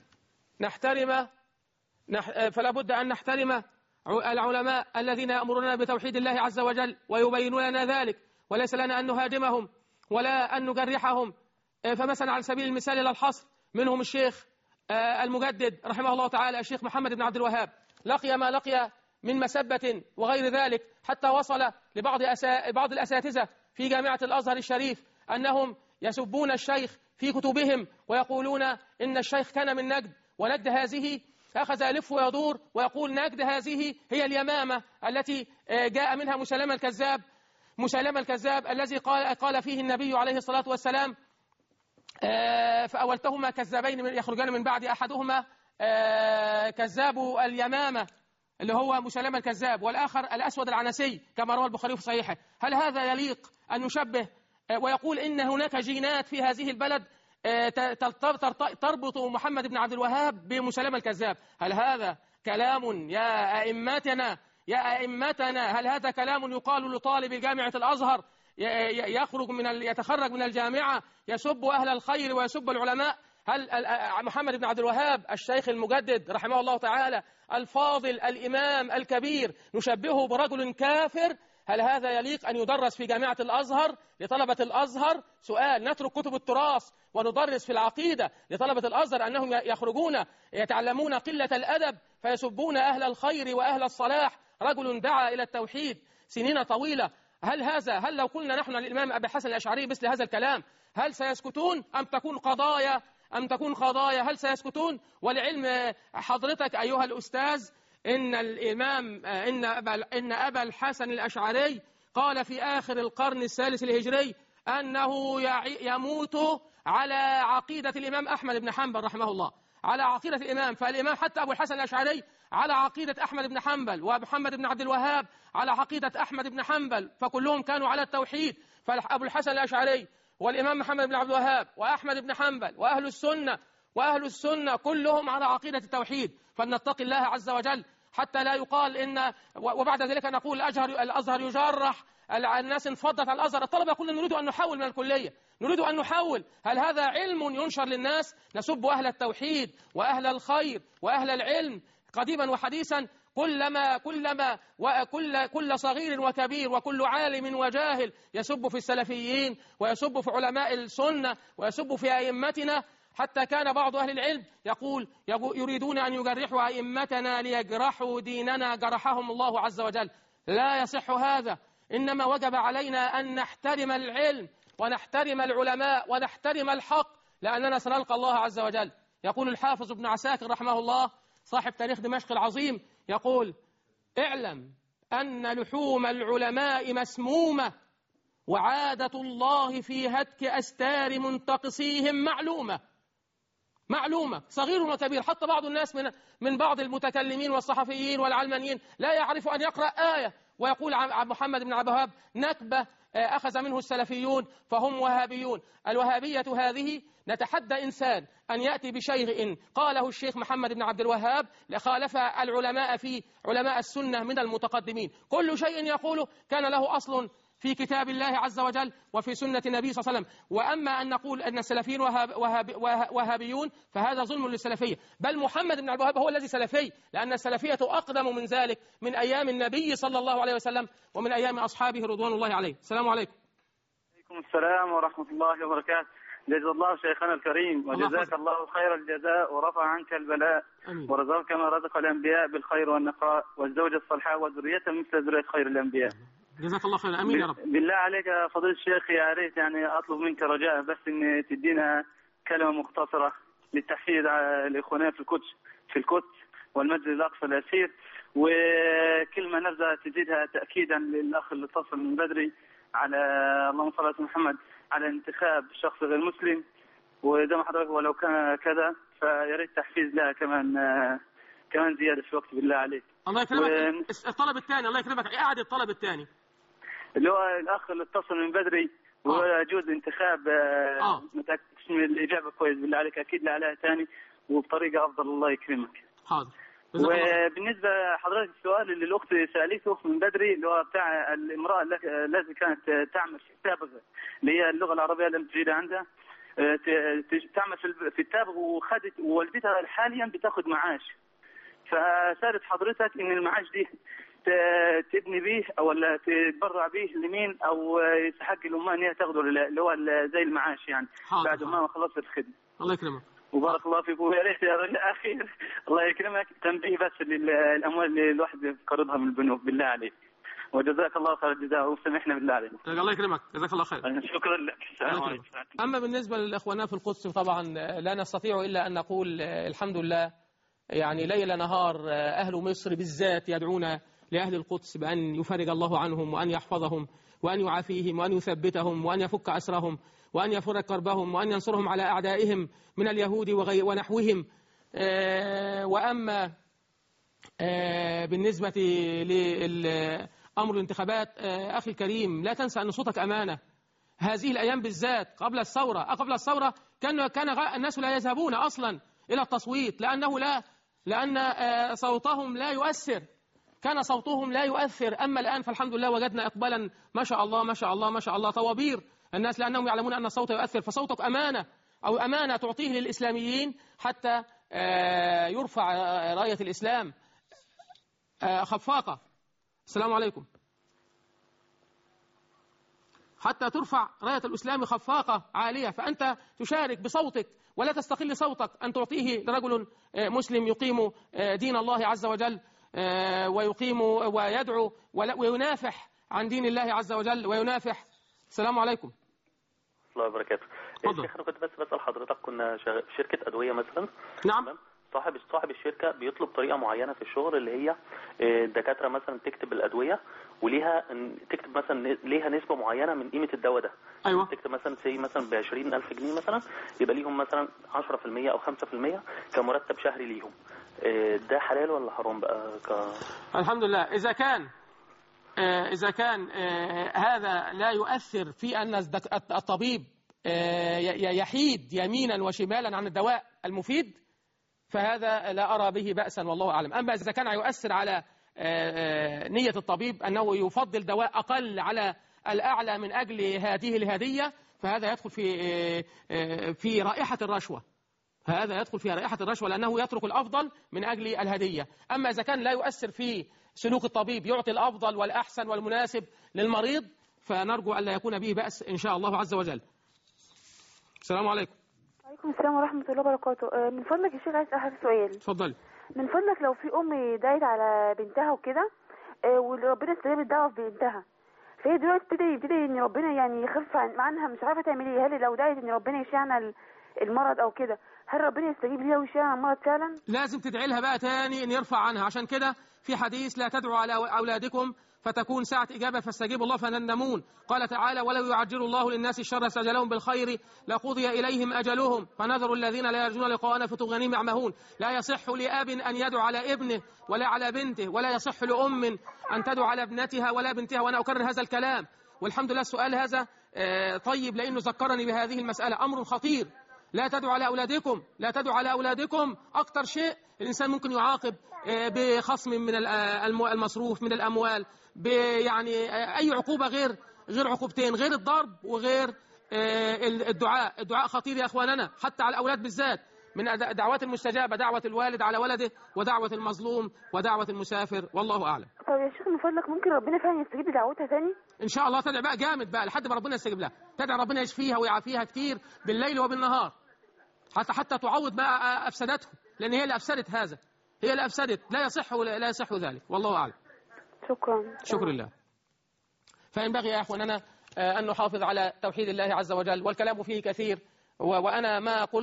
أن نحترم العلماء الذين يأمروننا بتوحيد الله عز وجل ويبينون لنا ذلك، وليس لنا أن نهاجمهم ولا أن نجرحهم. فمثلا على سبيل المثال إلى الحصر منهم الشيخ المجدد رحمه الله تعالى الشيخ محمد بن عبد الوهاب لقي ما لقي من مسبة وغير ذلك، حتى وصل لبعض الأساتذة في جامعة الأزهر الشريف أنهم يسبون الشيخ في كتبهم ويقولون إن الشيخ كان من نجد، ونجد هذه أخذ يلف ويدور ويقول نجد هذه هي اليمامة التي جاء منها مسيلمة الكذاب الذي قال فيه النبي عليه الصلاة والسلام فأولتهما كذابين يخرجان من بعد أحدهما كذاب اليمامة اللي هو مسلمة الكذاب، والآخر الأسود العنسي كما روى البخاري في صحيحه. هل هذا يليق أن نشبه ويقول إن هناك جينات في هذه البلد تربط محمد بن عبد الوهاب بمسلمة الكذاب؟ هل هذا كلام يا أئمتنا هل هذا كلام يقال لطالب جامعة الأزهر يتخرج من الجامعة يسب أهل الخير ويسب العلماء؟ هل محمد بن عبد الوهاب الشيخ المجدد رحمه الله تعالى الفاضل الإمام الكبير نشبهه برجل كافر؟ هل هذا يليق أن يدرس في جامعة الأزهر لطلبة الأزهر؟ سؤال. نترك كتب التراث وندرس في العقيدة لطلبة الأزهر أنهم يخرجون يتعلمون قلة الأدب فيسبون أهل الخير وأهل الصلاح، رجل دعا إلى التوحيد سنين طويلة. هل لو قلنا نحن للإمام أبي الحسن الأشعري مثل هذا الكلام هل سيسكتون أم تكون قضايا هل سيسكتون؟ ولعلم حضرتك أيها الأستاذ إن أبا الحسن الأشعري قال في آخر القرن الثالث الهجري أنه يموت على عقيدة الإمام أحمد بن حنبل رحمه الله، على عقيدة الإمام. فالإمام حتى أبو الحسن الأشعري على عقيدة أحمد بن حنبل، ومحمد بن عبد الوهاب على عقيدة أحمد بن حنبل، فكلهم كانوا على التوحيد. فأبو الحسن الأشعري والإمام محمد بن عبد الوهاب وأحمد بن حنبل وأهل السنة كلهم على عقيدة التوحيد. فلنتقي الله عز وجل حتى لا يقال وبعد ذلك نقول الأزهر يجرح، الناس انفضت على الأزهر. الطلبة يقولون نريد أن نحول من الكلية، نريد أن نحول. هل هذا علم ينشر للناس؟ نسب أهل التوحيد وأهل الخير وأهل العلم قديما وحديثا، كل صغير وكبير وكل عالم وجاهل يسب في السلفيين ويسب في علماء السنة ويسب في أئمتنا، حتى كان بعض أهل العلم يقول يريدون أن يجرحوا أئمتنا ليجرحوا ديننا جرحهم الله عز وجل. لا يصح هذا، إنما وجب علينا أن نحترم العلم ونحترم العلماء ونحترم الحق، لأننا سنلقى الله عز وجل. يقول الحافظ ابن عساكر رحمه الله صاحب تاريخ دمشق العظيم، يقول: اعلم أن لحوم العلماء مسمومة، وعادة الله في هتك أستار منتقصيهم معلومة صغير وكبير. حتى بعض الناس من بعض المتكلمين والصحفيين والعلمانيين لا يعرف أن يقرأ آية، ويقول عن محمد بن عبد الوهاب نكبة أخذ منه السلفيون فهم وهابيون. الوهابية هذه نتحدى إنسان أن يأتي بشيء قاله الشيخ محمد بن عبد الوهاب لخالف العلماء في علماء السنة من المتقدمين. كل شيء يقوله كان له أصل في كتاب الله عز وجل وفي سنة النبي صلى الله عليه وسلم. وأما أن نقول أن السلفيين وهابيون فهذا ظلم للسلفية، بل محمد بن عبد الوهاب هو الذي سلفي، لأن السلفية أقدم من ذلك من أيام النبي صلى الله عليه وسلم ومن أيام أصحابه رضوان الله عليه. السلام عليكم. وعليكم السلام ورحمة الله وبركاته. جزا الله شيخنا الكريم وجزاك الله خير الجزاء ورفع عنك البلاء ورزقك ما رزق الأنبياء بالخير والنقاء والزوجة الصالحة وذرية مثل ذرية خير الأنبياء. جزاك الله خير. امين يا رب. بالله عليك يا فضيلة الشيخ، يا ريت يعني اطلب منك رجاء بس ان تدينا كلمه مختصره للتحفيز على الاخوانيه في القدس والمسجد الاقصى الاسير، وكلمه نبذه تزيدها تاكيدا للاخ اللي اتصل من بدري على اللهم صل على محمد على انتخاب شخص غير مسلم، وزي ما حضرتك ولو كان كذا فيا ريت تحفيز لها كمان زياده في الوقت بالله عليك. الله يكرمك. الطلب الثاني الله يكرمك، اعد الطلب الثاني اللي هو الاخ اللي اتصل من بدري ويجوز انتخاب متاكد من الاجابه كويس بالله عليك اكيد لا عليها ثاني وبطريقه افضل. الله يكرمك. حاضر. وبالنسبه حضرتك السؤال اللي الاخت سالته من بدري اللي هو بتاع الامراه التي كانت تعمل في التابغ اللي هي اللغه العربيه لم تجد عندها تعمل في التابغ وخدت ووالدتها حاليا بتاخذ معاش، فسالت حضرتك ان المعاش دي تبني بيه او ولا تتبرع بيه لمين او يستحق الامه ان هي تاخذه اللي هو زي المعاش يعني بعد ما خلصت الخدمه. الله يكرمك. وبارك الله فيك. ويا ريت يا رجل اخير الله يكرمك تنبيه بس للاموال اللي الواحد قرضها من البنوك بالله عليك، وجزاك الله خير الجزاء وسامحنا بالله عليك. الله يكرمك. جزاك الله خير. شكرا لك. السلام عليكم. اما بالنسبه للاخوان في القدس طبعا لا نستطيع الا ان نقول الحمد لله، يعني ليل نهار أهل مصر بالذات يدعون لأهل القدس بأن يفرج الله عنهم وأن يحفظهم وأن يعافيهم وأن يثبتهم وأن يفك أسرهم وأن يفرج كربهم وأن ينصرهم على أعدائهم من اليهود ونحوهم. وأما بالنسبة لأمر الانتخابات، أخي الكريم، لا تنسى أن صوتك أمانة. هذه الأيام بالذات قبل الثورة كان الناس لا يذهبون أصلا إلى التصويت لأن صوتهم لا يؤثر، كان صوتهم لا يؤثر. أما الآن فالحمد لله وجدنا إقبالا ما شاء الله ما شاء الله ما شاء الله، طوابير الناس لأنهم يعلمون أن الصوت يؤثر. فصوتك أمانة، أو أمانة تعطيه للإسلاميين حتى يرفع راية الإسلام خفاقة. السلام عليكم. حتى ترفع راية الإسلام خفاقة عالية، فأنت تشارك بصوتك ولا تستقل صوتك أن تعطيه لرجل مسلم يقيم دين الله عز وجل ويقيم ويدعو وينافح عن دين الله عز وجل وينافح. السلام عليكم. الله وبركاته. شيخ أنا كنت بسأل حضرتك، كنا في شركة أدوية مثلا. نعم. صاحب الشركة بيطلب طريقة معينة في الشغل، اللي هي الدكاترة مثلا تكتب الأدوية وليها تكتب مثلا ليها نسبة معينة من قيمة الدواء ده. أيوة. تكتب مثلا مثلا ب20,000 جنيه مثلا، يبقى ليهم مثلا 10% أو 5% كمرتب شهري ليهم. ده حلال ولا حرام بقى؟ الحمد لله. إذا كان هذا لا يؤثر في أن الطبيب يحيد يمينا وشمالا عن الدواء المفيد، فهذا لا أرى به بأسا والله أعلم. أما إذا كان يؤثر على نية الطبيب أنه يفضل دواء أقل على الأعلى من أجل هذه الهدية، فهذا يدخل في رائحة الرشوة. هذا يدخل في رائحة الرشوة، لأنه يترك الأفضل من أجل الهدية. أما إذا كان لا يؤثر في سلوك الطبيب، يعطي الأفضل والأحسن والمناسب للمريض، فنرجو ألا يكون به بأس إن شاء الله عز وجل. السلام عليكم. وعليكم السلام ورحمة الله وبركاته. من فضلك يا شيخ عايز أسأل سؤال. اتفضلي. من فضلك لو في أم دعت على بنتها وكده وربنا استجاب الدعوة في بنتها، فهي دلوقتي ابتدي إن ربنا يعني يخف عنها، مش عارفة تعمل إيه. هل لو دعت إن ربنا يشفيها المرض أو كده، هل ربنا يستجيب ليها ويشفيها المرض فعلا؟ لازم تدعي لها بقى تاني إن يرفع عنها. عشان كده في حديث: لا تدعوا على أولادكم فتكون ساعة إجابة فاستجيب الله فنندمون. قال تعالى: ولو يعجل الله للناس الشر استعجلهم بالخير لقضي إليهم أجلهم فنذر الذين لا يرجون لقاءنا في طغيانهم يعمهون. لا يصح لأب أن يدعو على ابنه ولا على بنته، ولا يصح لأم أن تدعو على ابنتها ولا بنتها. وأنا أكرر هذا الكلام، والحمد لله السؤال هذا طيب، لأنه ذكرني بهذه المسألة، أمر خطير. لا تدعو على أولادكم، لا تدعو على أولادكم. أكتر شيء الإنسان ممكن يعاقب بخصم من المصروف من الأموال، يعني أي عقوبة غير عقوبتين، غير الضرب وغير الدعاء خطير يا أخواننا، حتى على الأولاد بالذات. من الدعوات المستجابة دعوة الوالد على ولده، ودعوة المظلوم، ودعوة المسافر، والله أعلم. طب يا شيخ من فضلك ممكن ربنا فعلا يستجيب لدعوتها ثاني؟ إن شاء الله. تدعي بقى جامد بقى لحد ما ربنا يستجيب لها، تدعي ربنا يشفيها ويعافيها كتير بالليل وبالنهار، حتى تعوض بقى أفسدته، لأن هي اللي أفسدت هذا، هي اللي أفسدت. لا يصح ذلك، والله أعلم. شكرا لله. فينبغي يا أخواننا أن نحافظ على توحيد الله عز وجل، والكلام فيه كثير، وأنا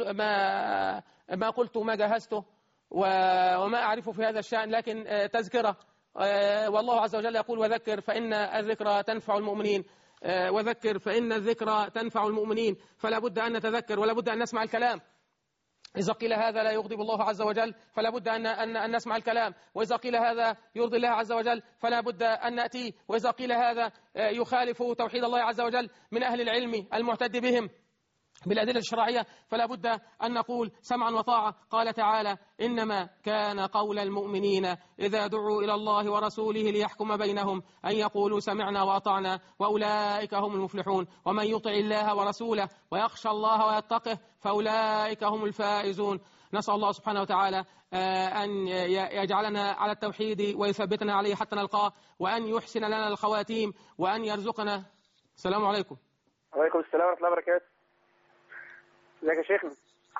ما قلت ما جهزته وما أعرفه في هذا الشأن، لكن تذكرة. والله عز وجل يقول: وذكر فإن الذكرى تنفع المؤمنين. وذكر فإن الذكرى تنفع المؤمنين. فلا بد أن نتذكر ولا بد أن نسمع الكلام. إذا قيل هذا لا يغضب الله عز وجل فلا بد أن نسمع الكلام، وإذا قيل هذا يرضي الله عز وجل فلا بد أن نأتيه، وإذا قيل هذا يخالف توحيد الله عز وجل من أهل العلم المعتد بهم بالأدلة الشرعية فلا بد أن نقول سمعا وطاعة. قال تعالى: إنما كان قول المؤمنين إذا دعوا إلى الله ورسوله ليحكم بينهم أن يقولوا سمعنا وأطعنا وأولئك هم المفلحون. ومن يطع الله ورسوله ويخشى الله ويتقه فأولئك هم الفائزون. نسأل الله سبحانه وتعالى أن يجعلنا على التوحيد ويثبتنا عليه حتى نلقاه، وأن يحسن لنا الخواتيم، وأن يرزقنا. السلام عليكم. وعليكم السلام ورحمة الله وبركاته. ازيك يا شيخنا؟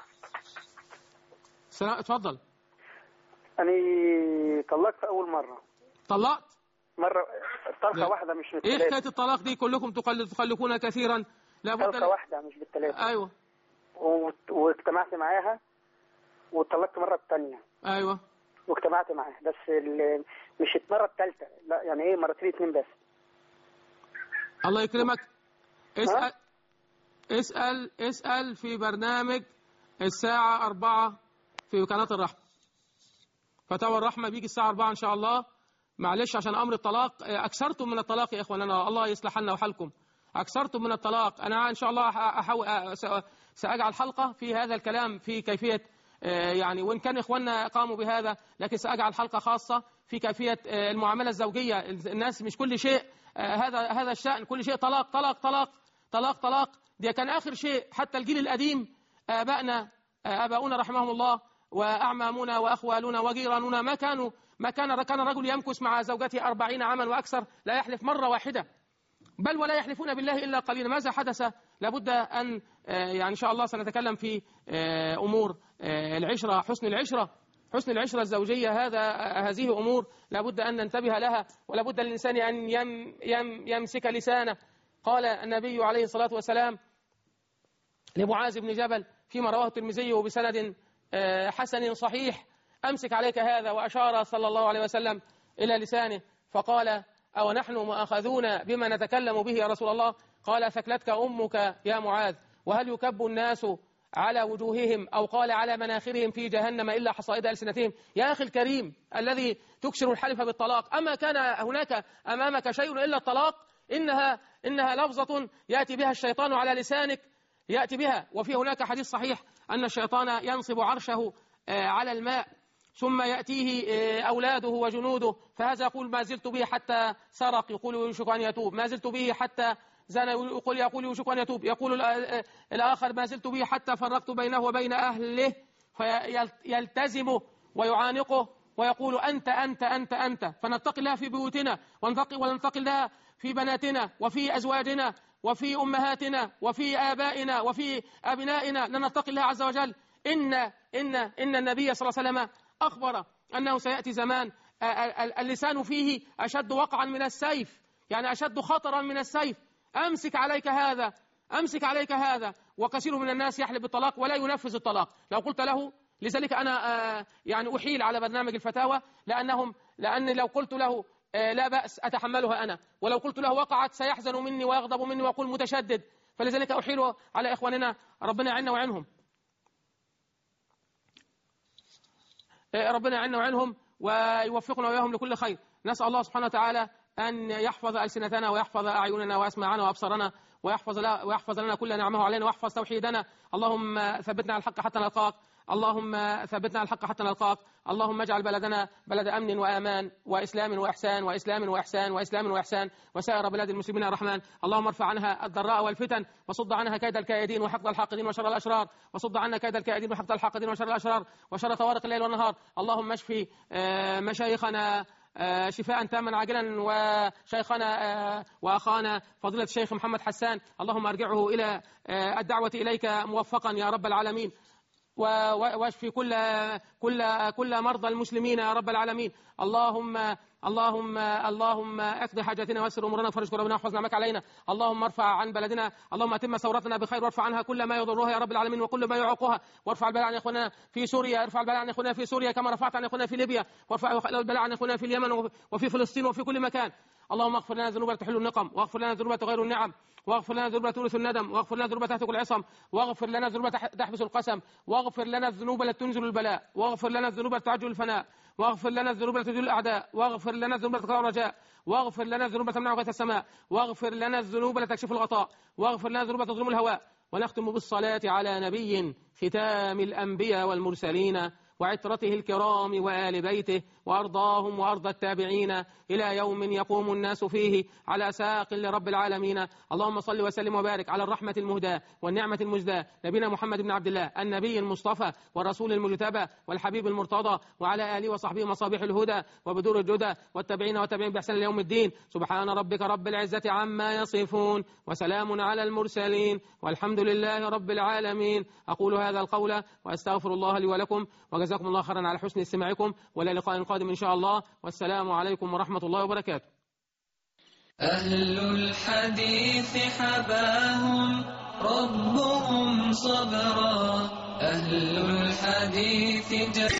اتفضل. أنا طلقت أول مرة. طلقت؟ مرة طلقة واحدة مش بالثلاثة. إيه حكاية الطلاق دي؟ كلكم تخلقون كثيرا. طلقة واحدة مش بالثلاثة. أيوة. واجتمعت معاها وطلقت مرة الثانية. أيوة. واجتمعت معاه، بس مش المره الثالثه، لا يعني ايه مرتين 2 بس. الله يكرمك. اسأل في برنامج الساعة 4 في قناة الرحمة، فتاوى الرحمة بيجي الساعة 4 إن شاء الله. معلش عشان أمر الطلاق، أكثرتم من الطلاق يا إخواننا، الله يصلح لنا وحالكم. أكثرتم من الطلاق. أنا إن شاء الله سأجعل حلقة في هذا الكلام في كيفية يعني، وإن كان إخواننا قاموا بهذا، لكن سأجعل حلقة خاصة في كيفية المعاملة الزوجية. الناس مش كل شيء هذا الشأن، كل شيء طلاق طلاق طلاق طلاق طلاق. دي كان آخر شيء. حتى الجيل القديم آباؤنا رحمهم الله وأعمامنا وأخوالنا وجيراننا ما كان الرجل يمكث مع زوجته 40 عاما وأكثر لا يحلف مرة واحدة، بل ولا يحلفون بالله إلا قليلا. ماذا حدث؟ لابد أن يعني إن شاء الله سنتكلم في أمور العشرة، حسن العشرة الزوجية. هذه أمور لابد أن ننتبه لها، ولابد للإنسان أن يمسك لسانه. قال النبي عليه الصلاة والسلام لمعاذ بن جبل فيما رواه الترمذي وبسند حسن صحيح: أمسك عليك هذا. وأشار صلى الله عليه وسلم إلى لسانه فقال: أو نحن مؤاخذون بما نتكلم به يا رسول الله؟ قال: ثكلتك أمك يا معاذ، وهل يكب الناس على وجوههم أو قال على مناخرهم في جهنم إلا حصائد ألسنتهم؟ يا أخي الكريم الذي تكسر الحلف بالطلاق، أما كان هناك أمامك شيء إلا الطلاق؟ إنها لفظة يأتي بها الشيطان على لسانك، يأتي بها. وفي هناك حديث صحيح أن الشيطان ينصب عرشه على الماء، ثم يأتيه أولاده وجنوده، فهذا يقول: ما زلت به حتى سرق، يقول يوشك أن يتوب. ما زلت به حتى زنى، يقول يوشك أن يتوب. يقول الآخر: ما زلت به حتى فرقت بينه وبين أهله، فيلتزمه ويعانقه ويقول: أنت أنت أنت أنت. فنتقي الله في بيوتنا، ونتقي الله في بناتنا وفي أزواجنا وفي أمهاتنا وفي آبائنا وفي أبنائنا. نتقي الله عز وجل. إن النبي صلى الله عليه وسلم أخبر أنه سيأتي زمان اللسان فيه أشد وقعا من السيف، يعني أشد خطرا من السيف. أمسك عليك هذا. وكثير من الناس يحلف بالطلاق ولا ينفذ الطلاق. لو قلت له، لذلك أنا يعني أحيل على برنامج الفتاوى، لأن لو قلت له لا بأس أتحملها أنا، ولو قلت له وقعت سيحزن مني ويغضب مني ويقول متشدد. فلذلك أحيل على إخواننا، ربنا يعيننا ويعينهم، ربنا يعيننا ويعينهم ويوفقنا وإياهم لكل خير. نسأل الله سبحانه وتعالى أن يحفظ ألسنتنا ويحفظ أعيننا وأسماعنا وأبصارنا، ويحفظ لنا كل نعمه علينا، ويحفظ توحيدنا. اللهم ثبتنا على الحق حتى نلقاك، اللهم ثبتنا على الحق حتى نلقاك. اللهم اجعل بلدنا بلد أمن وأمان وإسلام وإحسان وإسلام وإحسان وإسلام وإحسان، وسائر بلاد المسلمين الرحمن. اللهم ارفع عنها الضراء والفتن، وصد عنها كيد الكائدين وحقد الحاقدين وشر الأشرار، وصد عنا كيد الكائدين وحقد الحاقدين وشر الأشرار وشر طوارق الليل والنهار. اللهم اشفي مشايخنا شفاء تاما عاجلا، وشيخنا وأخانا فضيلة الشيخ محمد حسان، اللهم ارجعه إلى الدعوة إليك موفقا يا رب العالمين، واشفي كل مرضى المسلمين يا رب العالمين. اللهم اقضي حاجاتنا ويسر امورنا وفرج كربنا واحفظ نعمك علينا. اللهم ارفع عن بلدنا، اللهم اتم ثورتنا بخير، وارفع عنها كل ما يضرها يا رب العالمين وكل ما يعوقها، وارفع البلاء عن اخواننا في سوريا، ارفع البلاء عن اخواننا في سوريا كما رفعت عن اخواننا في ليبيا، وارفع البلاء عن اخواننا في اليمن وفي فلسطين وفي كل مكان. اللهم اغفر لنا ذنوبنا تحل النقم، واغفر لنا ذنوبنا تغير النعم، واغفر لنا ذنوبنا تورث الندم، واغفر لنا ذنوبنا تهتك العصم، واغفر لنا ذنوبنا تحبس القسم، واغفر لنا الذنوب التي تنزل البلاء، واغفر لنا الذنوب التي تعجل الفناء، واغفر لنا الذنوب التي تذل الأعداء، واغفر لنا الذنوب التي تقطع الرجاء، واغفر لنا الذنوب التي تمنع غاية السماء، واغفر لنا الذنوب التي تكشف الغطاء، واغفر لنا الذنوب التي تظلم الهواء. ونختم بالصلاة على نبي ختام الأنبياء والمرسلين وعترته الكرام وآل بيته، وأرضاهم وأرض التابعين إلى يوم يقوم الناس فيه على ساق لرب العالمين. اللهم صل وسلم وبارك على الرحمة المهداة والنعمة المزداة نبينا محمد بن عبد الله، النبي المصطفى والرسول المجتبى والحبيب المرتضى، وعلى آله وصحبه مصابيح الهدى وبدور الجدى والتابعين والتابعين بإحسان ليوم الدين. سبحان ربك رب العزة عما يصفون، وسلام على المرسلين، والحمد لله رب العالمين. أقول هذا القول وأستغفر الله لي ولكم، وجزاكم الله خيرا على حسن استماعكم، وإلى لقاء قادم إن شاء الله، والسلام عليكم ورحمة الله وبركاته. أهل الحديث حباهم ربهم صبرا، أهل الحديث